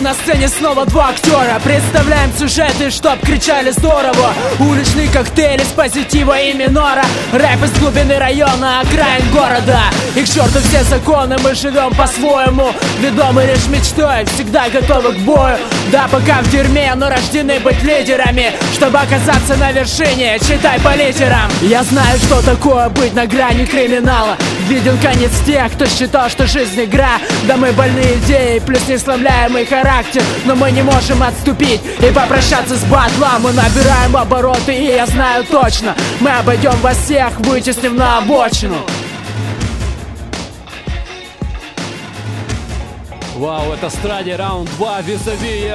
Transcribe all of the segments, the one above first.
на сцене снова два актера. Представляем сюжеты, чтоб кричали здорово. Уличный коктейль из позитива и минора. Рэп из глубины района, окраин города. И к черту все законы, мы живем по-своему. Ведомы лишь мечтой, всегда готовы к бою. Да, пока в дерьме, но рождены быть лидерами. Чтобы оказаться на вершине, читай по литерам. Я знаю, что такое быть на грани криминала. Виден конец тех, кто считал, что жизнь игра. Да мы больные идеи, плюс несломляемый характер. Но мы не можем отступить и попрощаться с батлом. Мы набираем обороты, и я знаю точно, мы обойдем вас всех, вытеснив на обочину. Вау, это Стради, раунд 2, визави.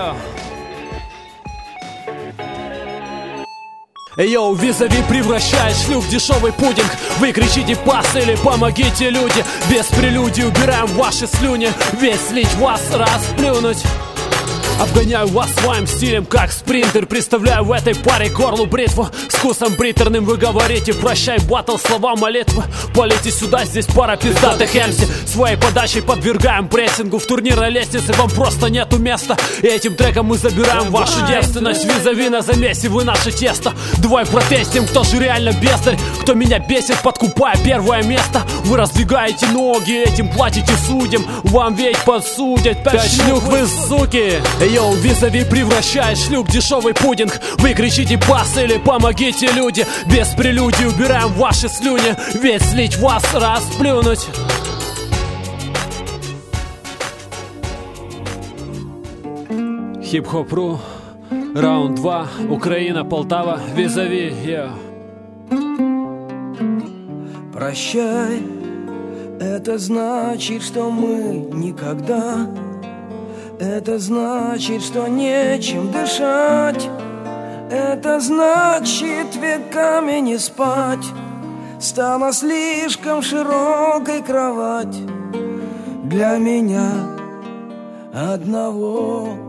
Йоу, визави превращает шлюх в дешевый пудинг. Вы кричите пас или помогите, люди. Без прелюдий убираем ваши слюни. Весь слить вас, расплюнуть. Обгоняю вас своим стилем, как спринтер. Представляю в этой паре горлу бритву. С вкусом приторным вы говорите: прощай, баттл, слова молитвы. Полите сюда, здесь пара пиздатых эмси. Своей подачей подвергаем прессингу. В турнирной лестнице вам просто нету места. И этим треком мы забираем вашу девственность. Визави на замесе, вы наше тесто. Двое протестим, кто же реально бездарь. Кто меня бесит, подкупая первое место. Вы раздвигаете ноги, этим платите судьям. Вам ведь подсудят 5 шлюх, вы суки. Йоу, визави превращает шлюх в дешевый пудинг. Вы кричите пас или помогите, люди. Без прелюдий убираем ваши слюни. Ведь слить вас, расплюнуть. Хип-хоп.ру, раунд 2, Украина, Полтава, визави, Прощай, это значит, что мы никогда. Это значит, что нечем дышать. Это значит, веками не спать. Стала слишком широкой кровать для меня одного.